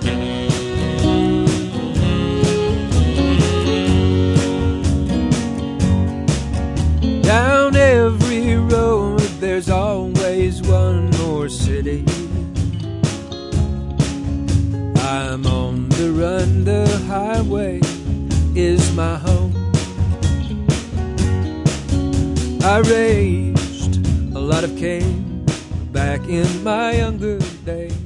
Down every road there's always one more city. I'm on the run, the highway is my home. I raised a lot of cane back in my younger days.